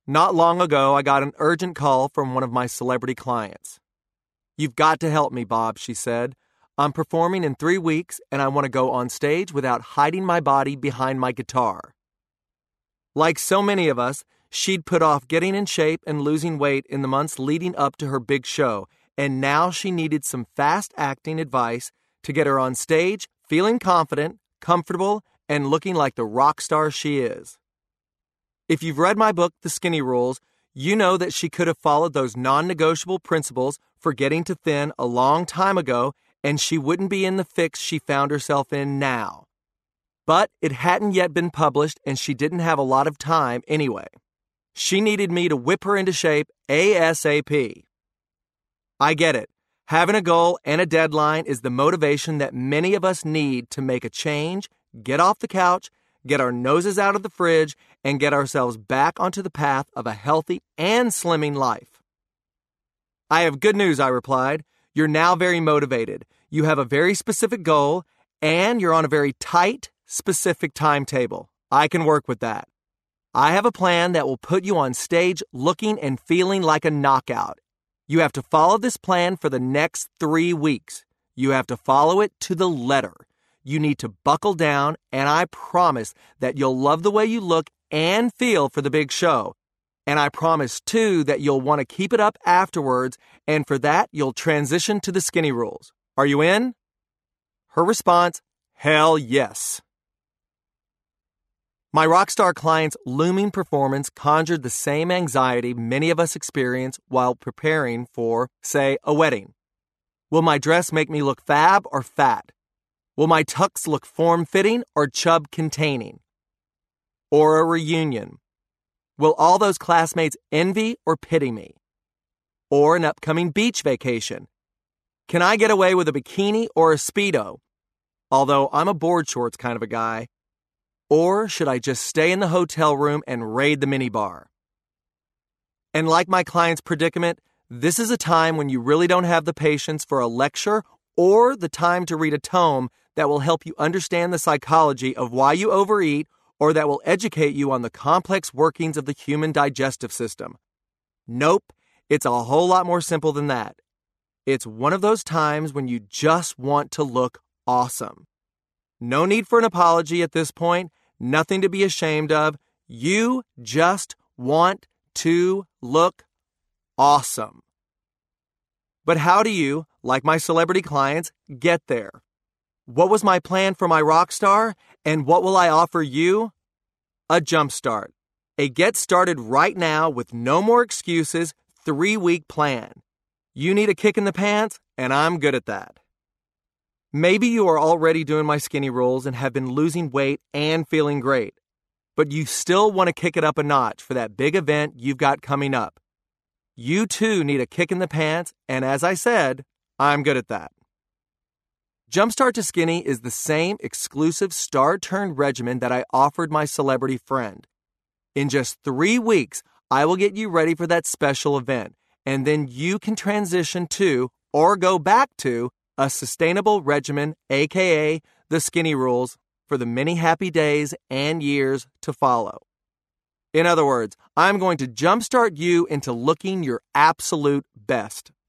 Not long ago, I got an urgent call from one of my celebrity clients. "You've got to help me, Bob," she said. "I'm performing in 3 weeks, and I want to go on stage without hiding my body behind my guitar." Like so many of us, she'd put off getting in shape and losing weight in the months leading up to her big show, and now she needed some fast-acting advice to get her on stage feeling confident, comfortable, and looking like the rock star she is. If you've read my book, The Skinny Rules, you know that she could have followed those non-negotiable principles for getting to thin a long time ago, and she wouldn't be in the fix she found herself in now. But it hadn't yet been published, and she didn't have a lot of time anyway. She needed me to whip her into shape ASAP. I get it. Having a goal and a deadline is the motivation that many of us need to make a change, get off the couch, get our noses out of the fridge, and get ourselves back onto the path of a healthy and slimming life. "I have good news," I replied. "You're now very motivated. You have a very specific goal, and you're on a very tight, specific timetable. I can work with that. I have a plan that will put you on stage looking and feeling like a knockout. You have to follow this plan for the next 3 weeks. You have to follow it to the letter. You need to buckle down, and I promise that you'll love the way you look and feel for the big show. And I promise, too, that you'll want to keep it up afterwards, and for that, you'll transition to the Skinny Rules. Are you in?" Her response, "Hell yes." My rockstar client's looming performance conjured the same anxiety many of us experience while preparing for, say, a wedding. Will my dress make me look fab or fat? Will my tux look form-fitting or chub-containing? Or a reunion? Will all those classmates envy or pity me? Or an upcoming beach vacation? Can I get away with a bikini or a Speedo? Although I'm a board shorts kind of a guy. Or should I just stay in the hotel room and raid the minibar? And like my client's predicament, this is a time when you really don't have the patience for a lecture or the time to read a tome that will help you understand the psychology of why you overeat or that will educate you on the complex workings of the human digestive system. Nope, it's a whole lot more simple than that. It's one of those times when you just want to look awesome. No need for an apology at this point. Nothing to be ashamed of. You just want to look awesome. But how do you, like my celebrity clients, get there? What was my plan for my rock star, and what will I offer you? A jump start. A get started right now with no more excuses, 3-week plan. You need a kick in the pants, and I'm good at that. Maybe you are already doing my Skinny Rules and have been losing weight and feeling great, but you still want to kick it up a notch for that big event you've got coming up. You too need a kick in the pants, and as I said, I'm good at that. Jumpstart to Skinny is the same exclusive star-turned regimen that I offered my celebrity friend. In just 3 weeks, I will get you ready for that special event, and then you can transition to, or go back to, a sustainable regimen, aka the Skinny Rules, for the many happy days and years to follow. In other words, I'm going to jumpstart you into looking your absolute best.